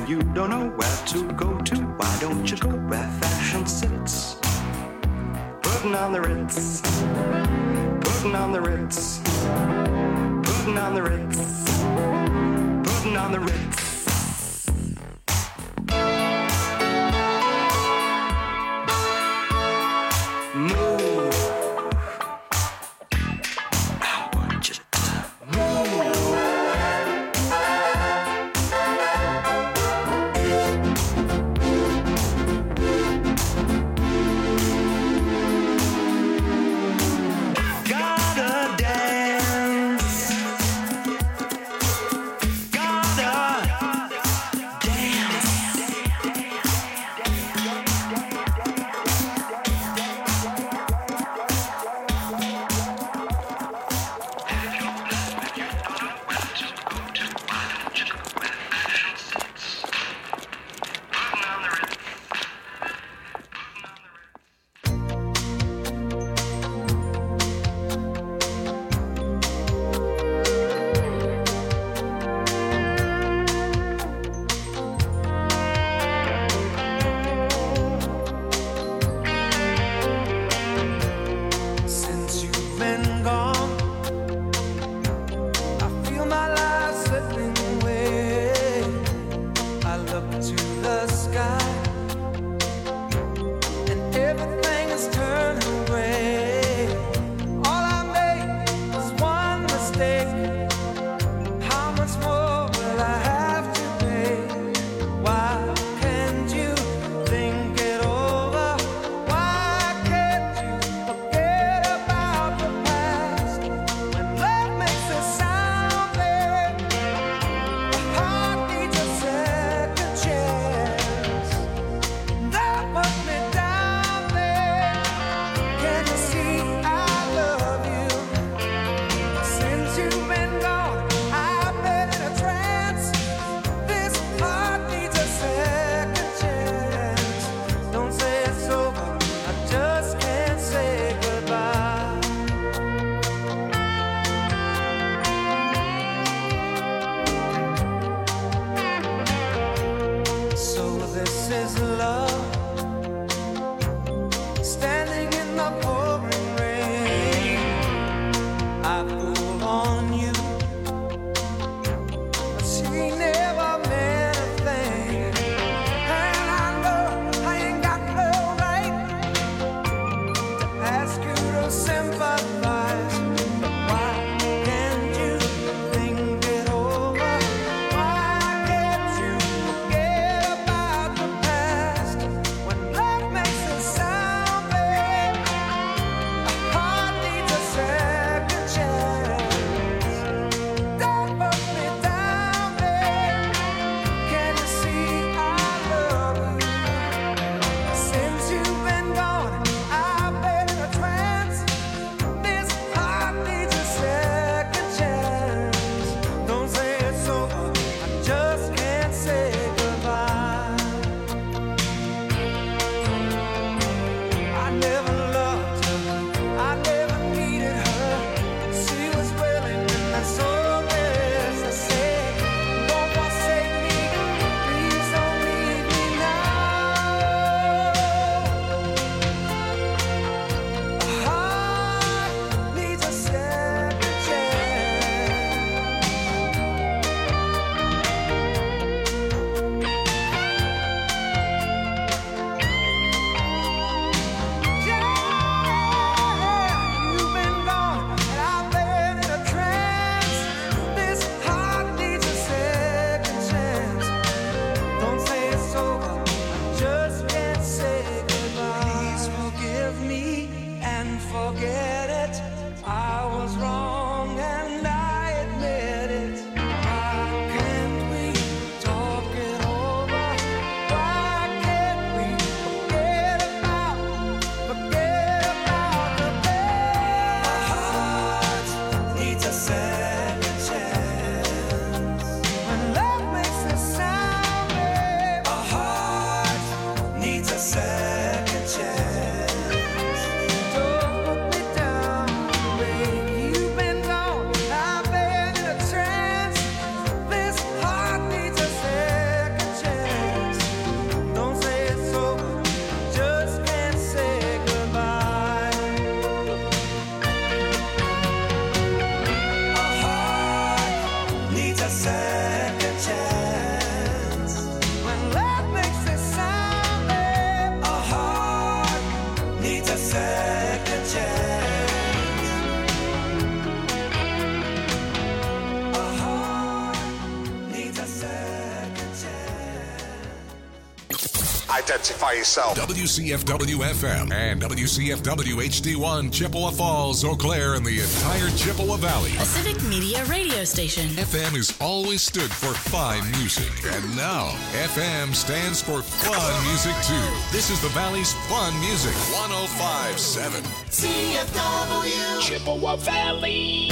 you don't know where to go to, why don't you go where fashion sits? Putting on the Ritz, putting on the Ritz, putting on the Ritz, putting on the Ritz. Move. I want you to move. Gotta dance. Gotta a second chance. When love makes a sound, a heart needs a second chance. A heart needs a second chance. Identify yourself. WCFW-FM and WCFW-HD1, Chippewa Falls, Eau Claire, and the entire Chippewa Valley. A civic media radio station. FM has always stood for fine music, and now FM stands for fun music too. This is the Valley's fun music, 105.7 CFW Chippewa Valley.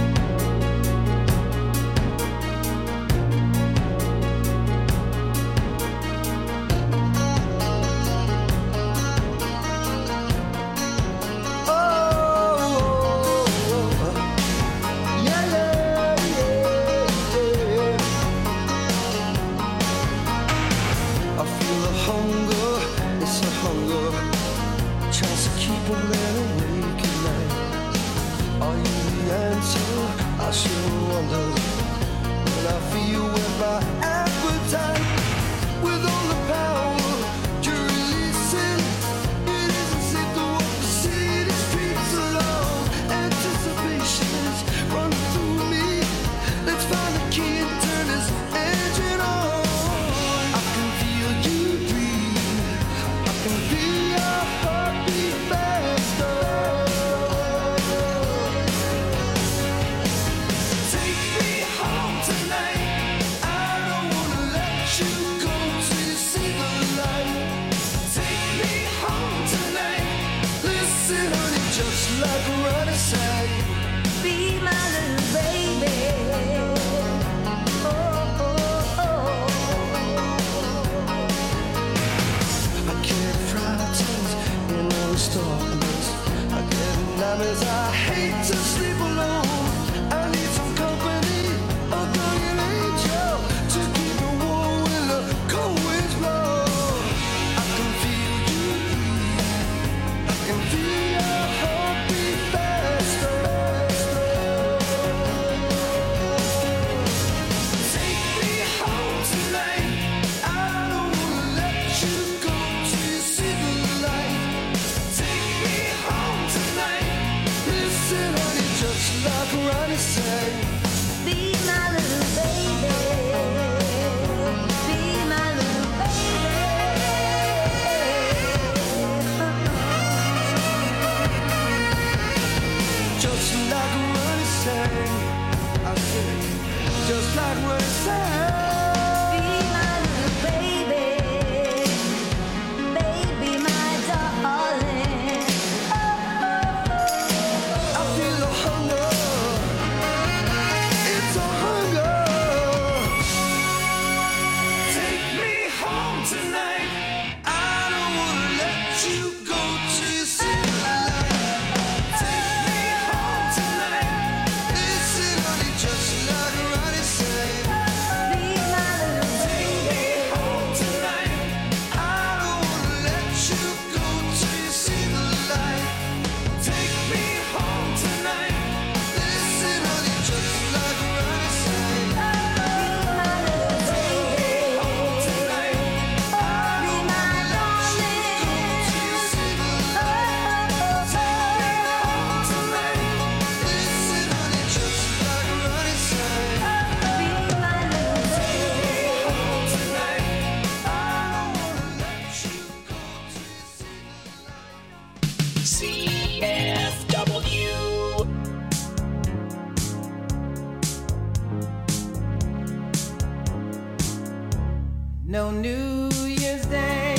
No New Year's Day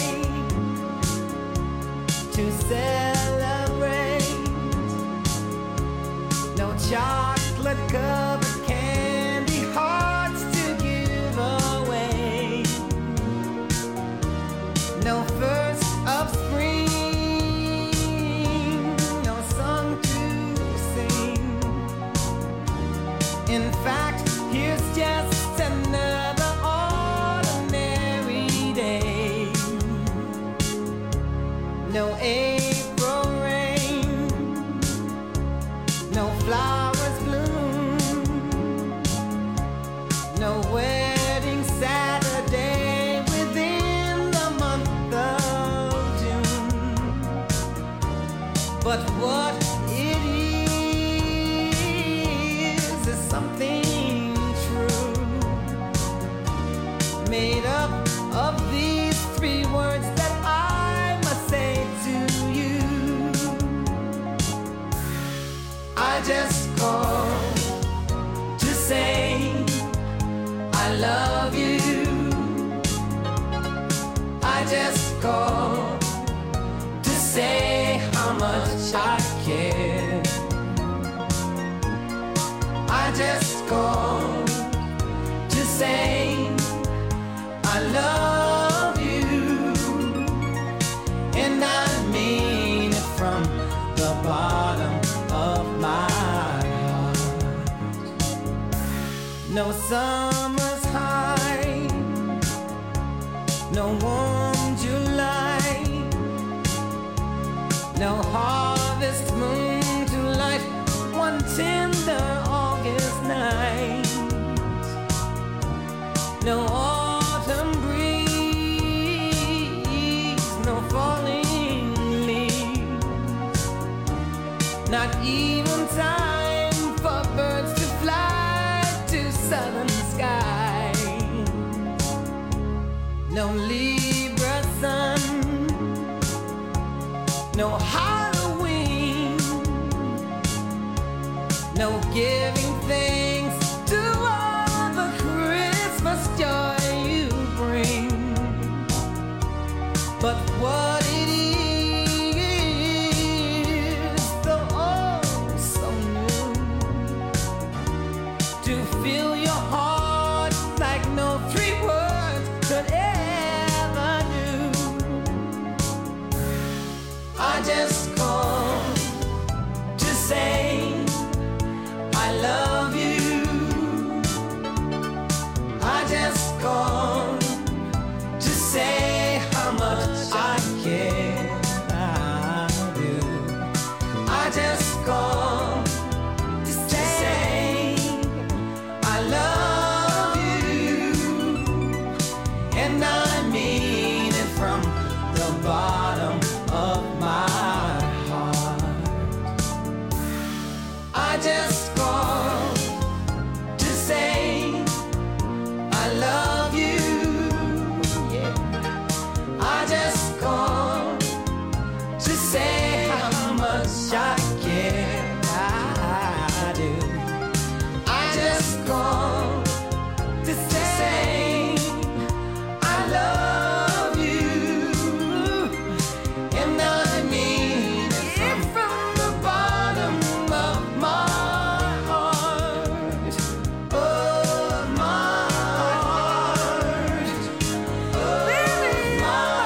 to celebrate. No chocolate covered candy hearts to give away. No first of spring, no song to sing. In fact, here's just another ordinary made up of these three words that I must say to you. I just called to say I love you. I just called to say how much I care. I just called to say I love you, and I mean it from the bottom of my heart. No summer's high, no warm July, no harvest moon to light one tender August night, no autumn breeze, no falling leaves, not even time for birds to fly to southern skies, no Libra sun, no Halloween, no giving thanks to all the Christmas joy you bring. But what it is, though oh so new, to fill your heart like no three words could ever do. I just called to say I love you. I just called to say how much I care. I do. I just called to say I love you, and I mean it from the bottom of my heart. I just called to say I love you. Yeah. I just called to say how much I care. I do. I just called to say I love you, and I mean it from the bottom of my heart. Oh, my heart. Oh, my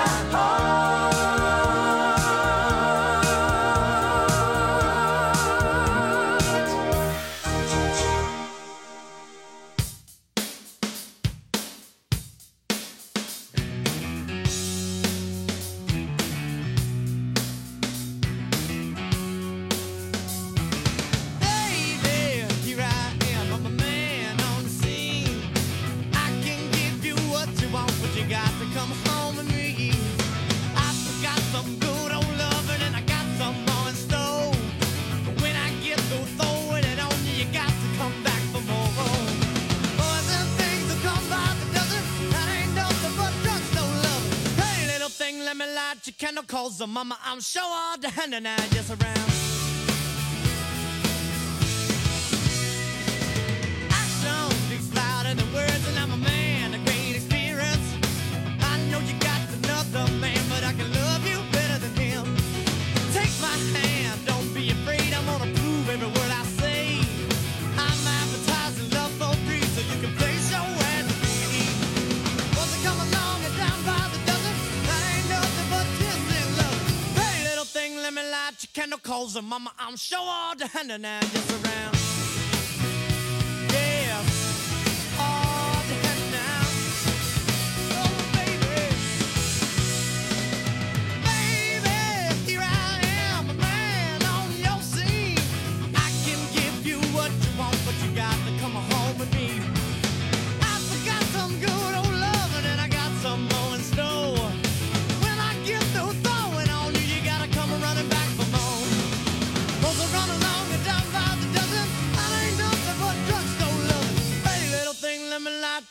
Baby, here I am, I'm a man on the scene. I can give you what you want, but you got to come home with me. I got some good old loving and I got some more in store. But when I get through throwing it on you, you got to come back for more. Boys and things will come by the dozen. That ain't nothing but drugs, no love. Hey, little thing, let me light your candle, cause the mama, I'm sure all the hand and I just around. Action speaks louder than words, and I'm a man of great experience. I know you got another man, but I can love you better than him. Take my hand, don't be afraid, I'm gonna prove every word I say. I'm advertising love for free, so you can place your ad to me. Once I come along and down by the dozen, that ain't nothing but tears and love. Hey, little thing, let me light your candle, cause the mama, I'm sure all the hand and I just around. Yeah, all the hand now. Oh, baby. Baby, here I am, a man on your scene. I can give you what you want, but you got to come home with me. I forgot some good old loving and I got some more in store. When I get through throwing on you, you gotta come running back for more. Those are run along and down by the dozen.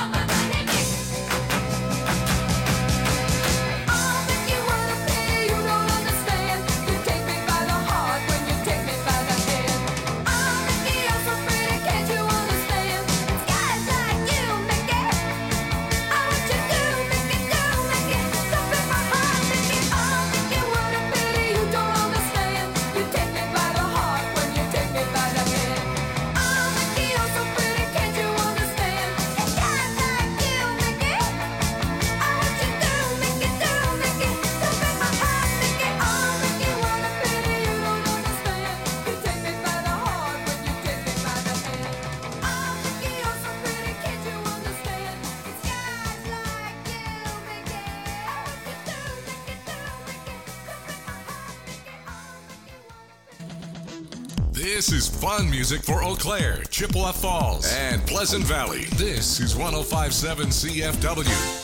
This is fun music for Eau Claire, Chippewa Falls, and Pleasant Valley. This is 105.7 CFW.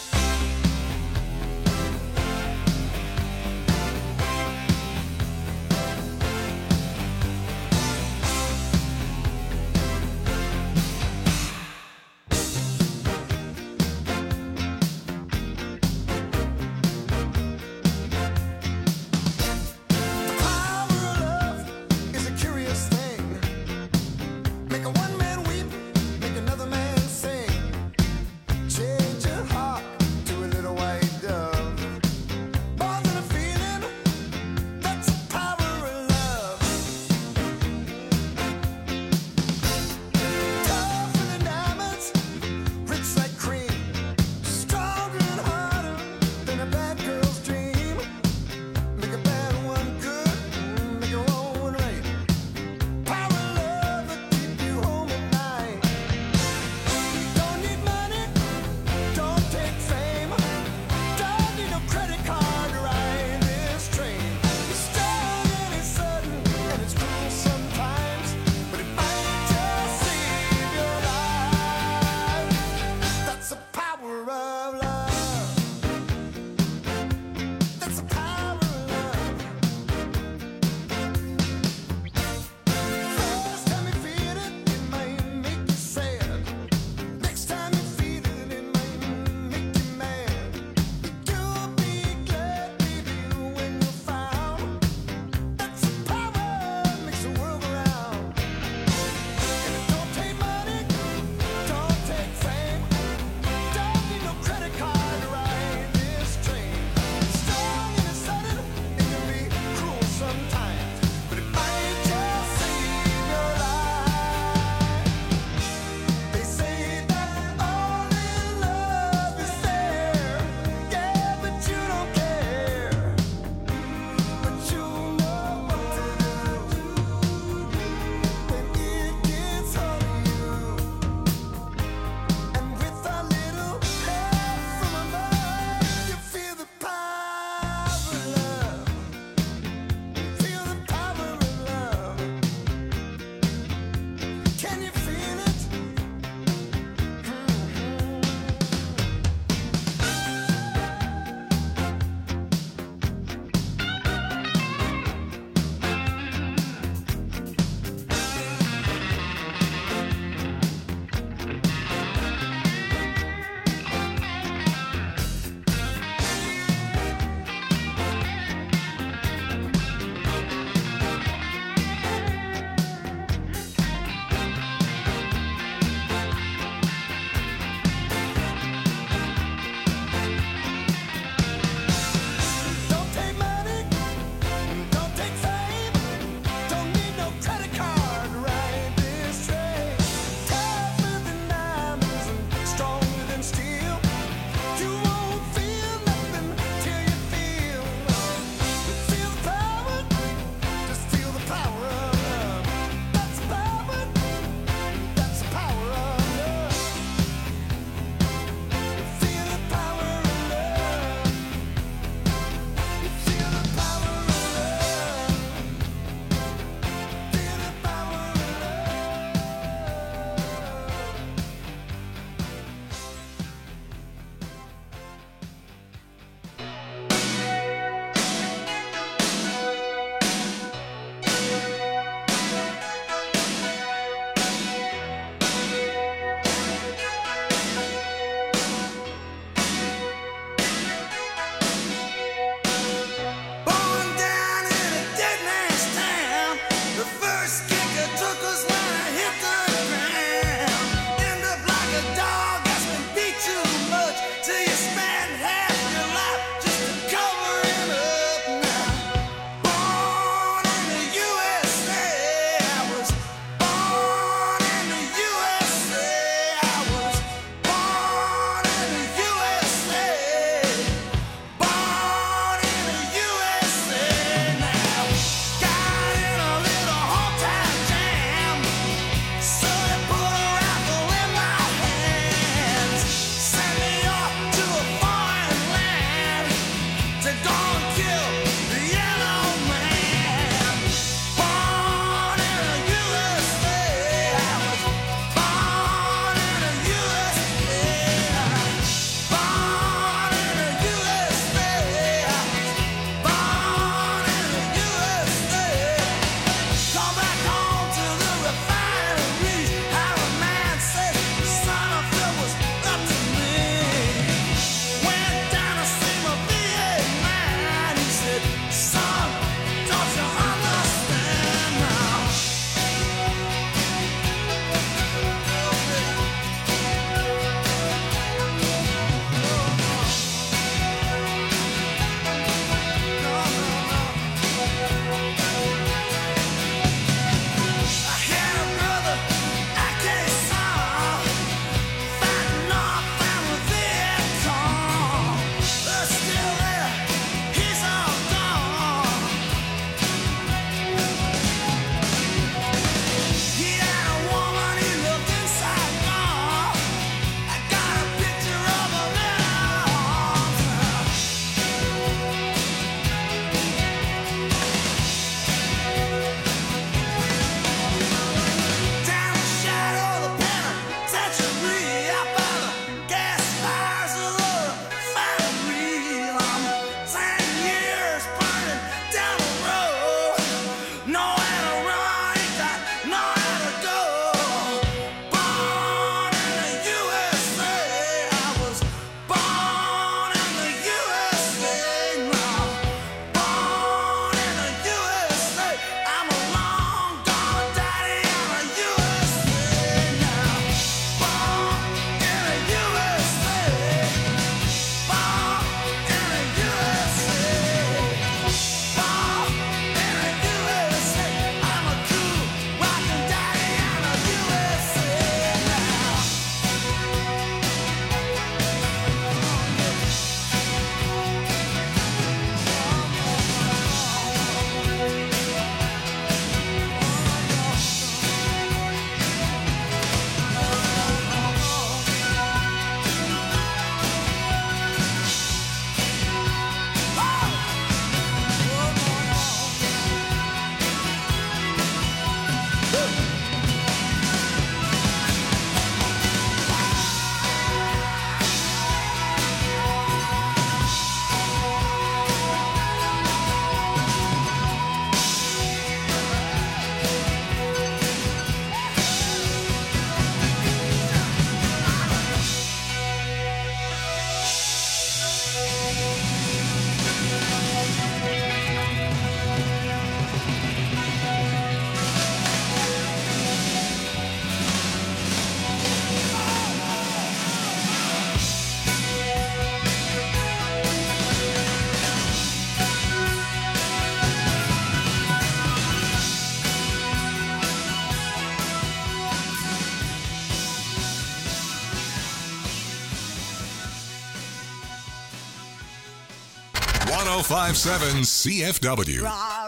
1057 CFW.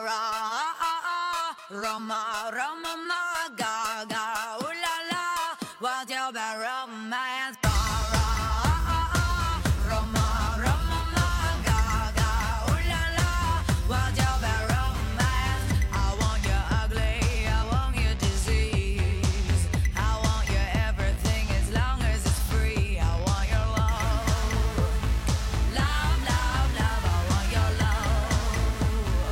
Roma, Roma, ma, ga, ga, ooh la la, what's your bad romance? Roma, Roma, ma, ga, ga, ooh la la, what's your bad romance? I want you ugly, I want you disease, I want you everything as long as it's free. I want your love, love, love, love. I want your love.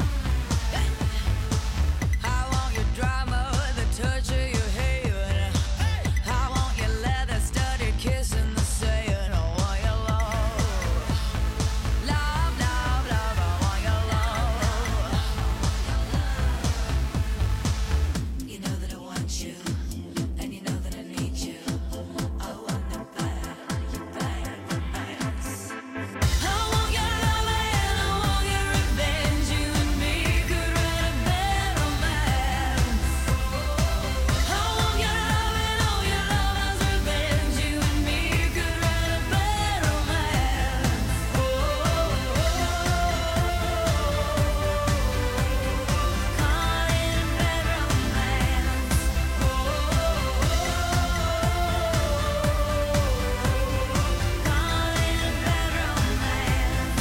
I want your drama, the touch of your hand. I want your leather studded kiss in the sand. I want your love, love, love, love. I want your love. You know that I want you, and you know that I need you. I want the bad romance. I want your love and I want your revenge. You and me could write a bad romance. I want your love and all your lovers' revenge. You and me could write a bad romance. Call it a bad romance. Call it a bad romance.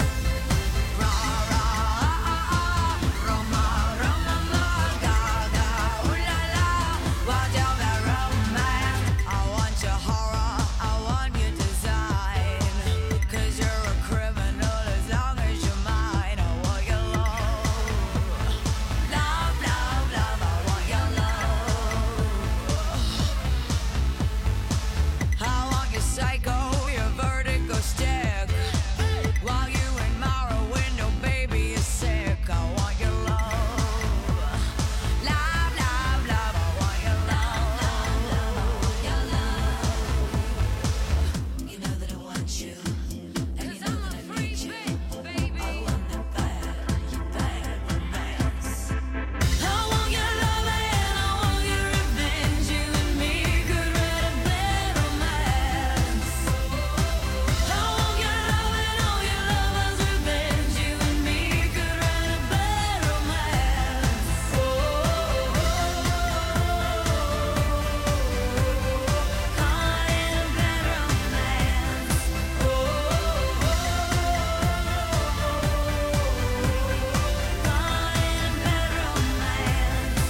Roma, Roma, ma, ga, ga, ooh la la, what's your bad romance? I want your horror, I want your design, 'cause you're a criminal as long as you're mine. I want your love, love, love, love. I want your love. I want your psycho, your vertigo stick, while you admire a window, baby, is sick. I want your love, love, love, love. I want your love, your love. You know that I want you, and you know that I need you. I want the bad romance. I want your love and I want your revenge. You and me could write a bad romance. I want your love and all your lovers' revenge. You and me could write a bad romance. Call it a bad romance. Call it a bad romance.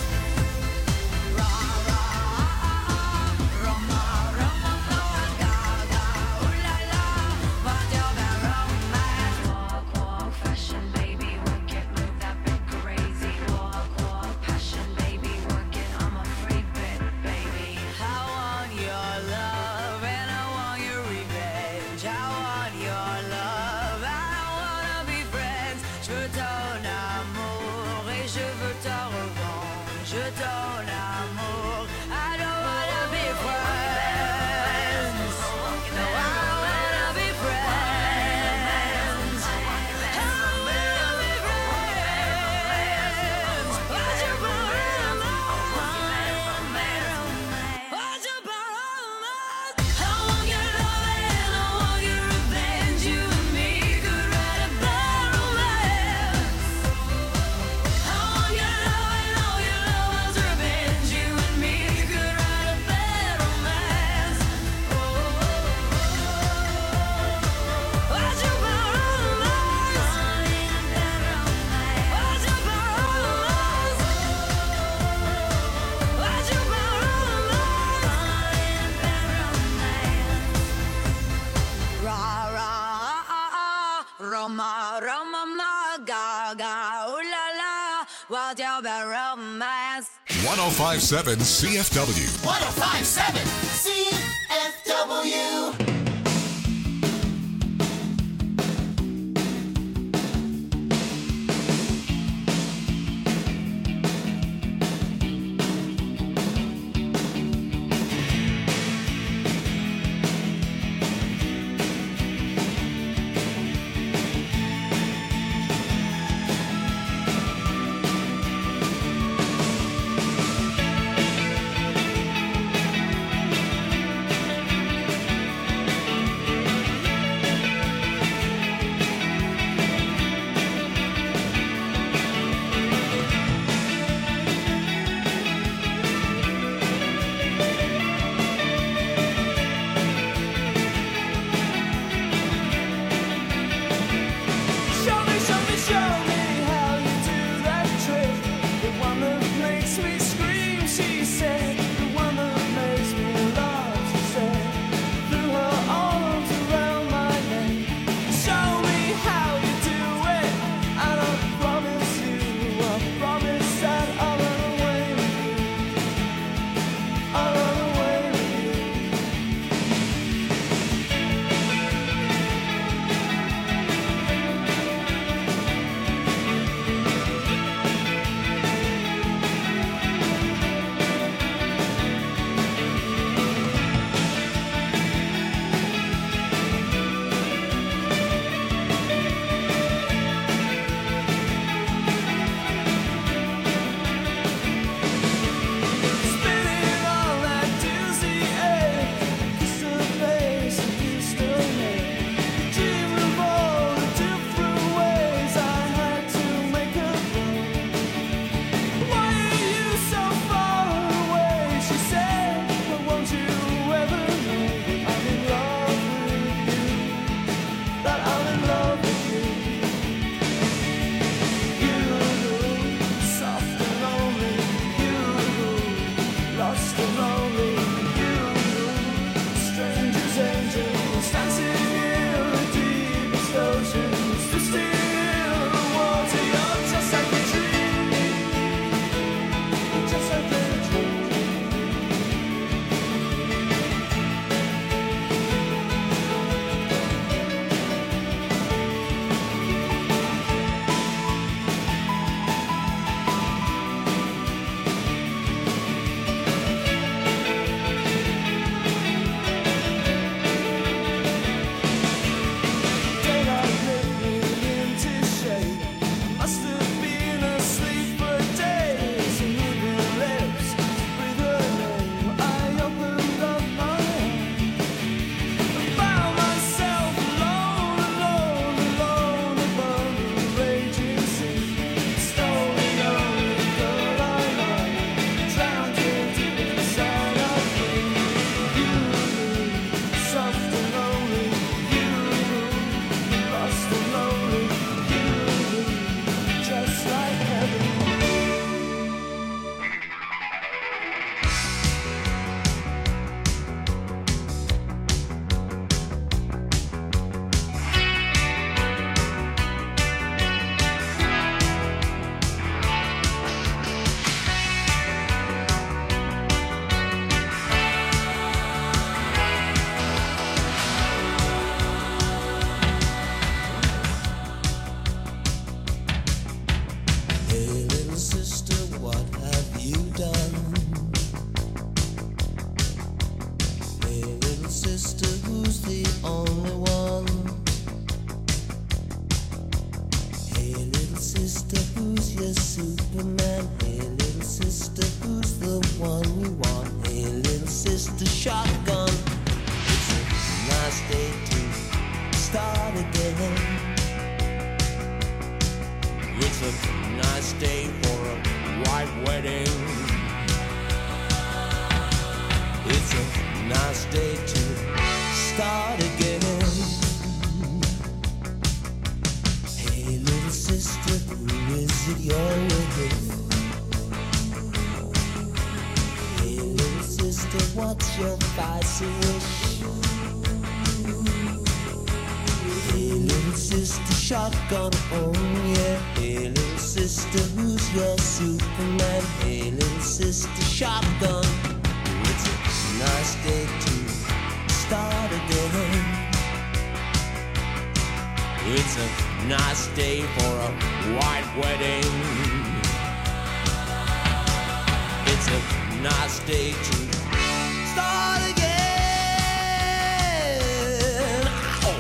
Roma, Roma, ma, ga, ga, ooh la la, what's your bad romance? Walk, walk, fashion, baby, work it, move that bit crazy. Walk, walk, passion, baby, work it, I'm a free bit, baby. I want your love and I want your revenge. I want your love, I wanna be friends. Je veux ton amour et je veux ta revanche. Je ton amour, I don't wanna be friends. No, I wanna be friends. I wanna be friends. What's your problem? What's your problem? I want your love and I want your revenge. You and me could write a bad romance. I want your love and all your lovers' revenge. You and me could write a bad romance. What's your problem? What's your problem? What's your problem? Roma, Roma, ma, ga, ga, ooh la la, what's your bad romance? 1057 CFW. 1057 CFW. sister, who's the only one? Hey, little sister, who's your Superman? Hey, little sister, who's the one you want? Hey, little sister, shotgun. It's a nice day to start again. It's a nice day for a white wedding. It's a nice day to start again. Hey, little sister, who is it you're with? Hey, little sister, what's your vice wish? Hey, little sister, shotgun, oh yeah. Hey, little sister, who's your Superman? Hey, little sister, shotgun. It's a nice day to start again. It's a nice day for a white wedding. It's a nice day to start again. Ow!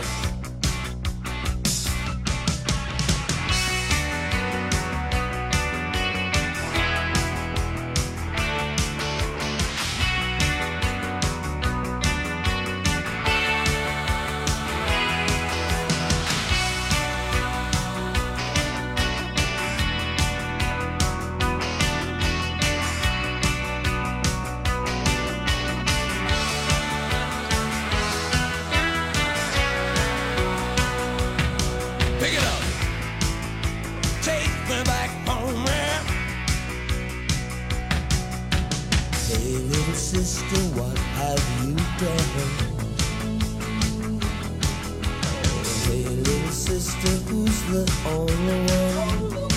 Pick it up. Take me back home, man. Hey, little sister, what have you done? Hey, little sister, who's the only one?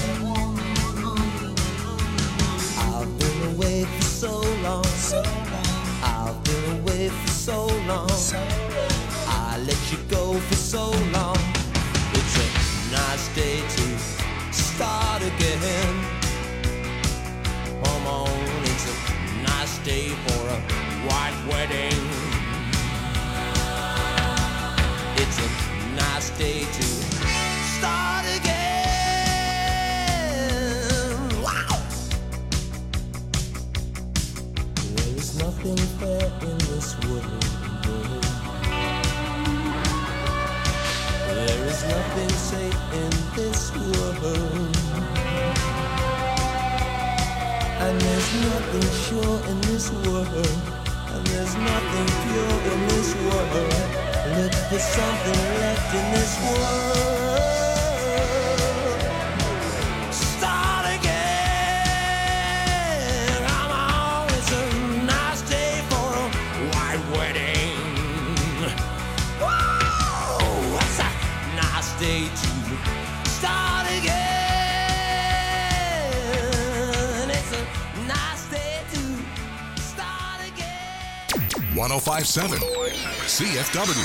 I've been away for so long. I've been away for so long. I let you go for so long. It's a nice day to start again. Come on, it's a nice day for a white wedding. It's a nice day to start again. Wow! There is nothing fair in this world. There is nothing safe in this world. And there's nothing sure in this world. And there's nothing pure in this world. Look for something left in this world. Start again. Come on, it's a nice day for a white wedding. Whoa, what's a nice day to start again? It's a nice day to start again. 1057 CFW.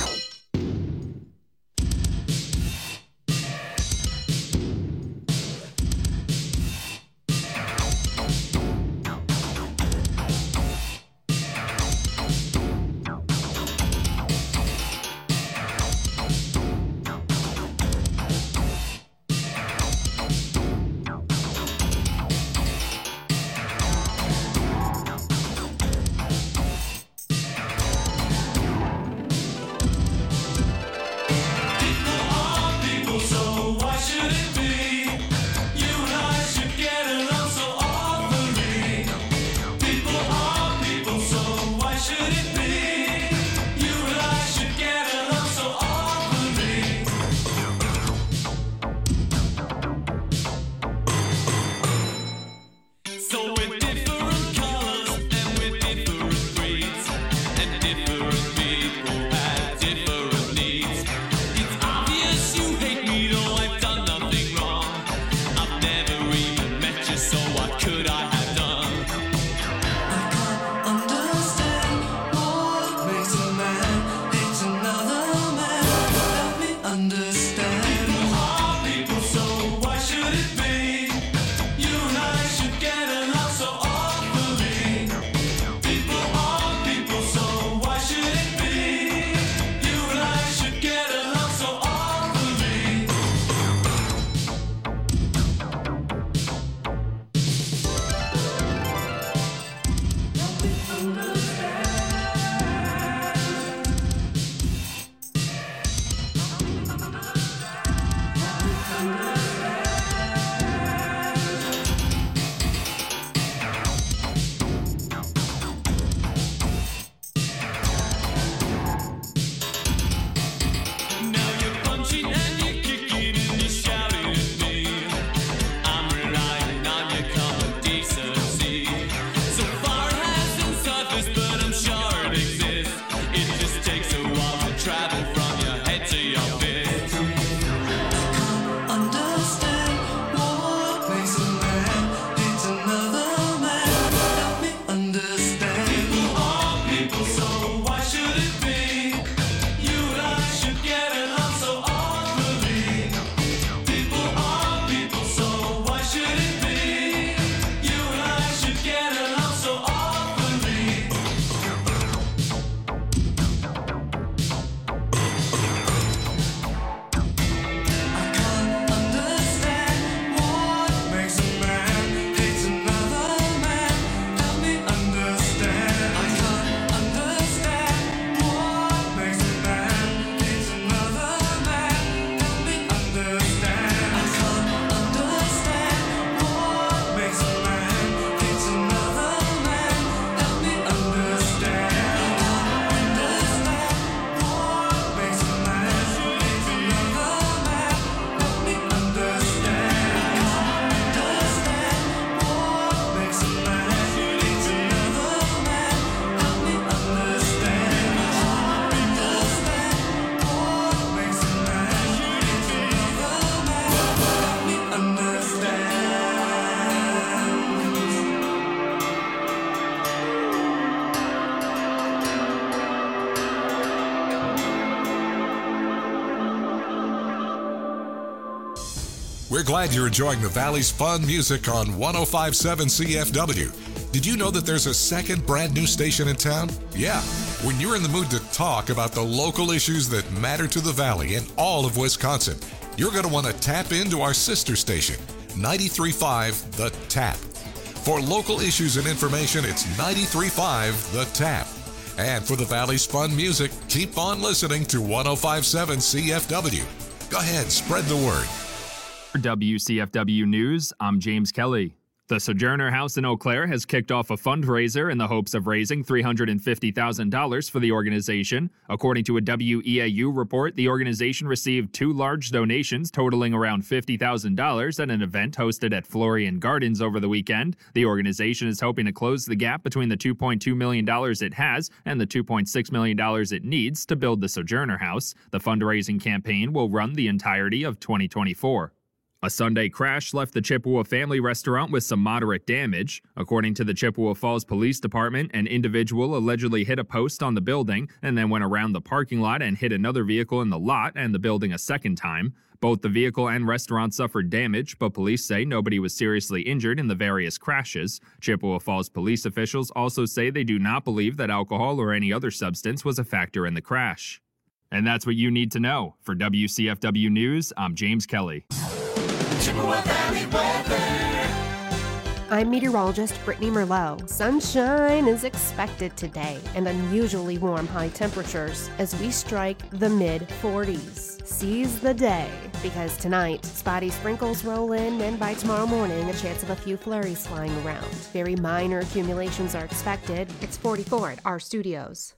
We're glad you're enjoying the Valley's fun music on 105.7 CFW. Did you know that there's a second brand new station in town? Yeah. When you're in the mood to talk about the local issues that matter to the Valley and all of Wisconsin, you're going to want to tap into our sister station, 93.5 The Tap. For local issues and information, it's 93.5 The Tap. And for the Valley's fun music, keep on listening to 105.7 CFW. Go ahead, spread the word. For WCFW News, I'm James Kelly. The Sojourner House in Eau Claire has kicked off a fundraiser in the hopes of raising $350,000 for the organization. According to a WEAU report, the organization received 2 large donations totaling around $50,000 at an event hosted at Florian Gardens over the weekend. The organization is hoping to close the gap between the $2.2 million it has and the $2.6 million it needs to build the Sojourner House. The fundraising campaign will run the entirety of 2024. A Sunday crash left the Chippewa Family Restaurant with some moderate damage. According to the Chippewa Falls Police Department, an individual allegedly hit a post on the building and then went around the parking lot and hit another vehicle in the lot and the building a second time. Both the vehicle and restaurant suffered damage, but police say nobody was seriously injured in the various crashes. Chippewa Falls police officials also say they do not believe that alcohol or any other substance was a factor in the crash. And that's what you need to know. For WCFW News, I'm James Kelly. Chippewa Valley weather. I'm meteorologist Brittany Merlot. Sunshine is expected today and unusually warm high temperatures as we strike the mid-40s. Seize the day, because tonight, spotty sprinkles roll in, and by tomorrow morning, a chance of a few flurries flying around. Very minor accumulations are expected. It's 44 at our studios.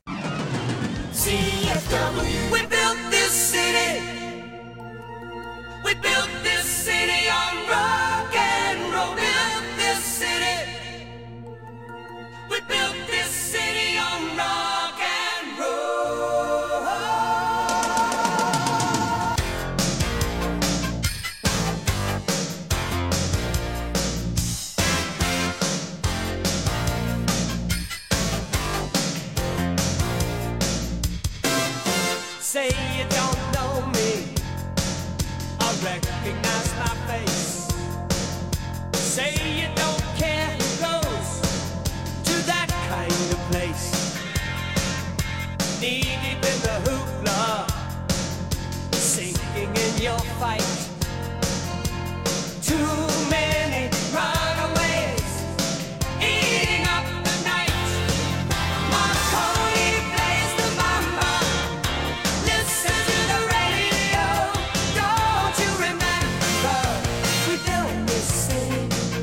CFW. We built this city. We built this city on rock and roll. Built this city. We built this city on rock and roll. Say you don't know me, I recognize my face. Say you don't care who goes to that kind of place. Knee deep in the hoopla, sinking in your fight. Too many runaways eating up the night. Marconi plays the mama. Listen to the radio. Don't you remember? We built this city.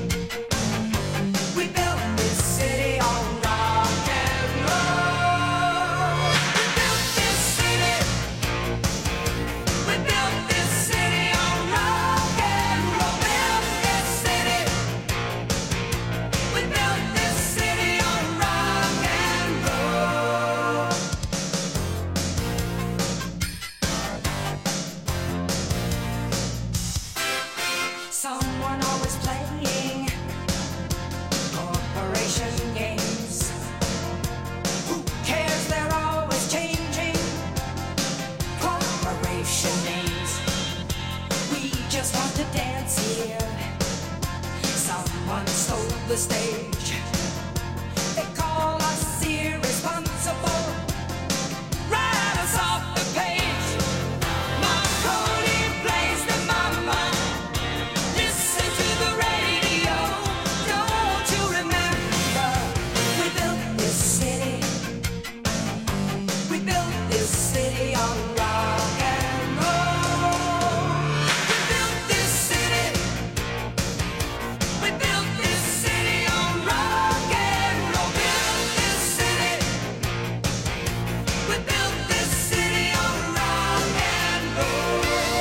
We built this city on rock and roll. We built this city. We built this city on rock and roll. Built this city. We built this city on rock and roll. Someone always playing corporation games. Who cares? They're always changing corporation names. We just want to dance here. Someone stole the stage. They call us irresponsible. Write us off the page. Marconi plays the mama. Listen to the radio. Don't you remember? We built this city. We built this city on rock and roll. We built this city. We built this city on rock and roll. Built this city. We built this city on rock and roll.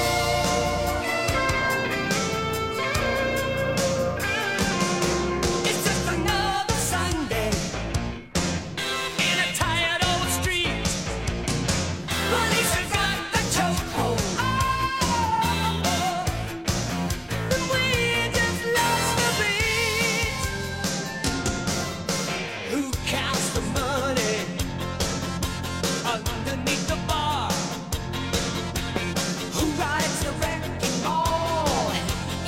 It's just another Sunday in a tired old street. Police have got the chokehold. And we just lost the beat. Who counts the money underneath the bar? Who rides the wrecking ball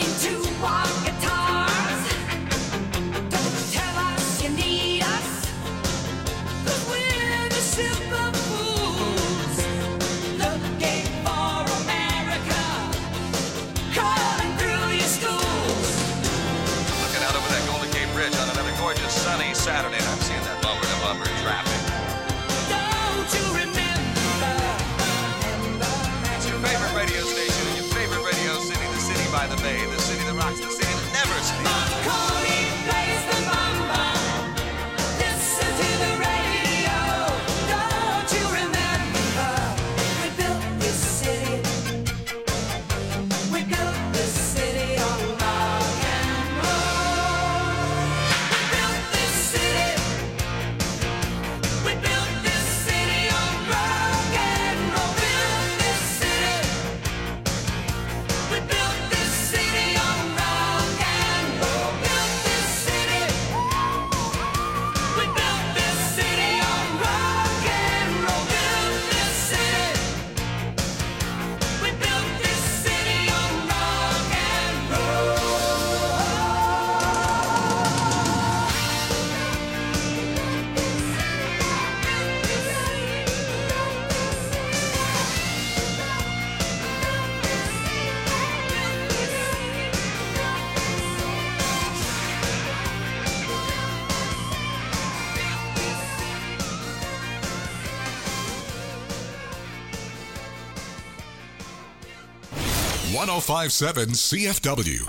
1057 CFW.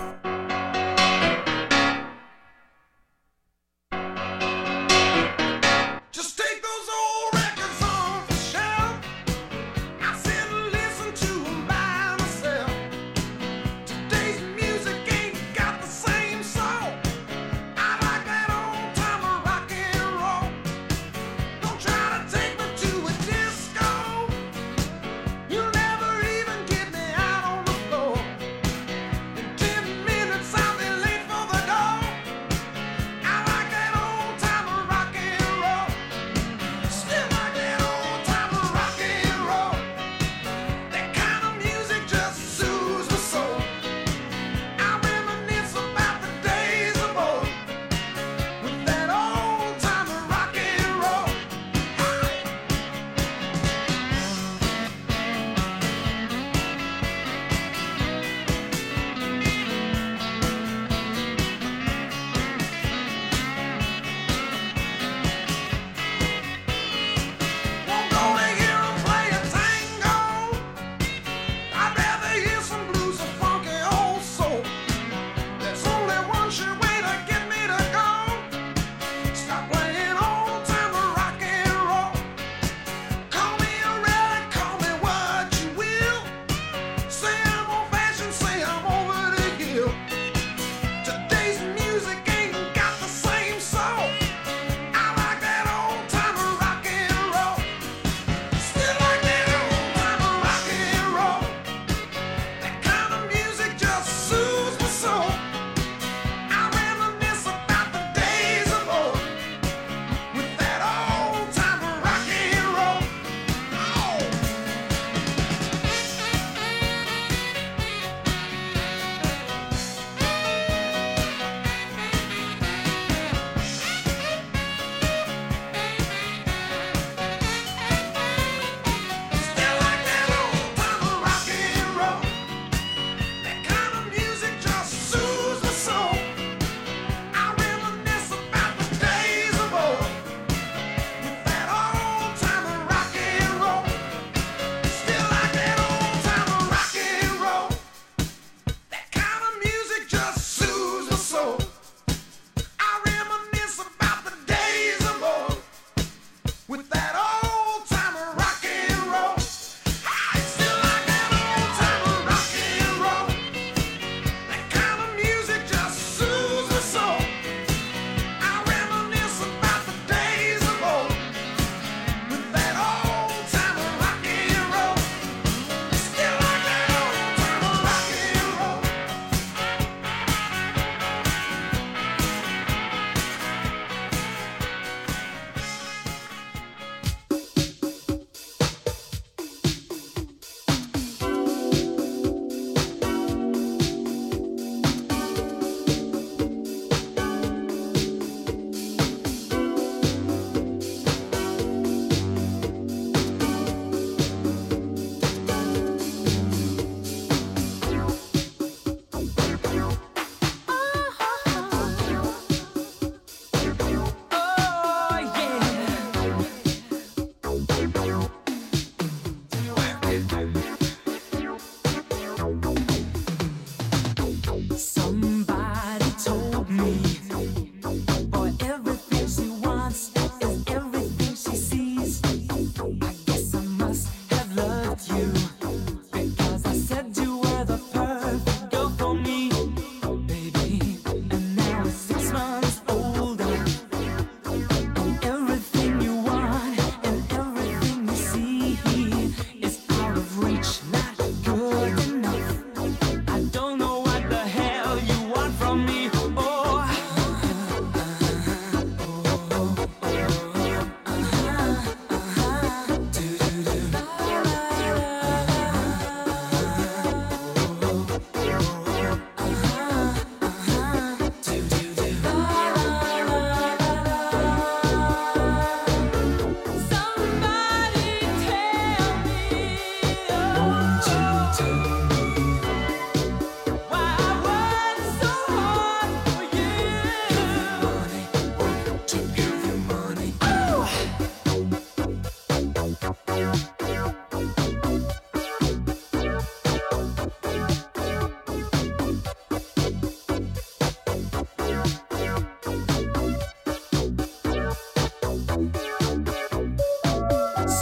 Just take those old records off the shelf. I sit and listen to 'em by myself. Today's music ain't got the same soul. I like that old time rock and roll. Don't try to take me to a disco. You'll never even get me out on the floor. In 10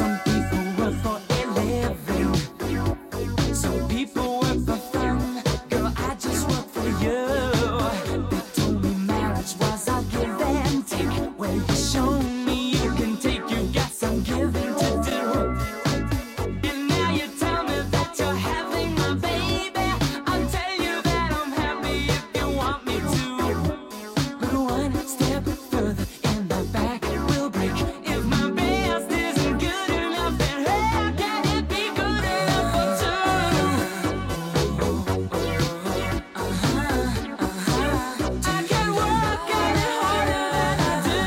Some people work for a living. Some people work for fun. Girl, I just work for you. They told me marriage was a give and take. Well, you show me you can take. You got some giving to do. And now you tell me that you're having my baby. I'll tell you that I'm happy if you want me to. But one step further in the back will break. If my best isn't good enough, then how can it be good enough for two? I can work at it harder than I do.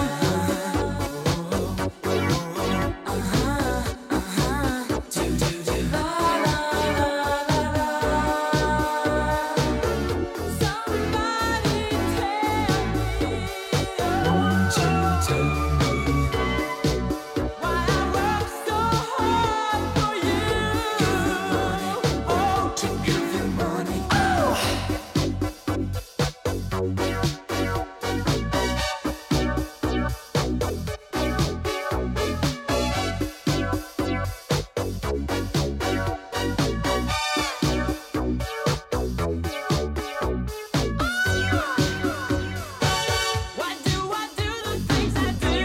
Why do I do the things I do?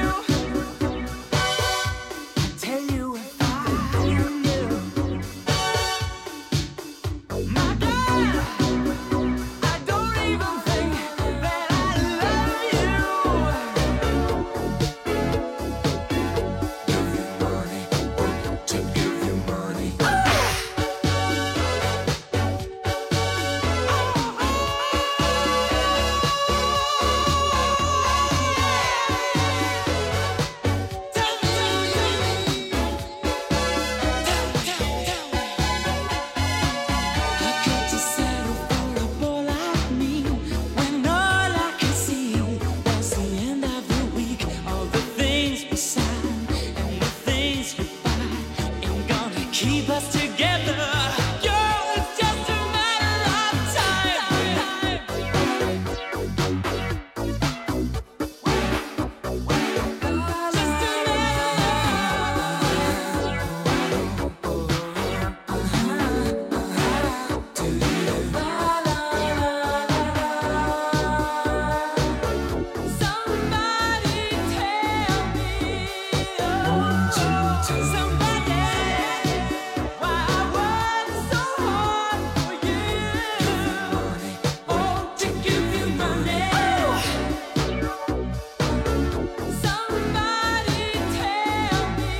Tell you if I knew. My God, I don't even think that I love you. Give you money, to give you money. I got to settle for a boy like me when all I can see was the end of the week. All the things we sign and the things we buy ain't gonna keep us together. Yo, it's just a matter of time. Just a Somebody tell me, somebody, why I work so hard for you. Oh, to give you money. Somebody tell me,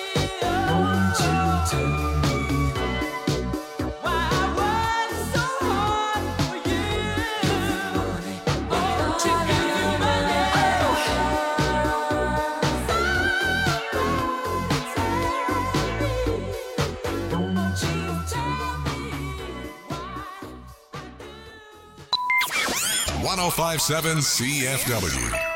why I work so hard for you. Oh, to give you money. Won't you tell me why? 1057 CFW.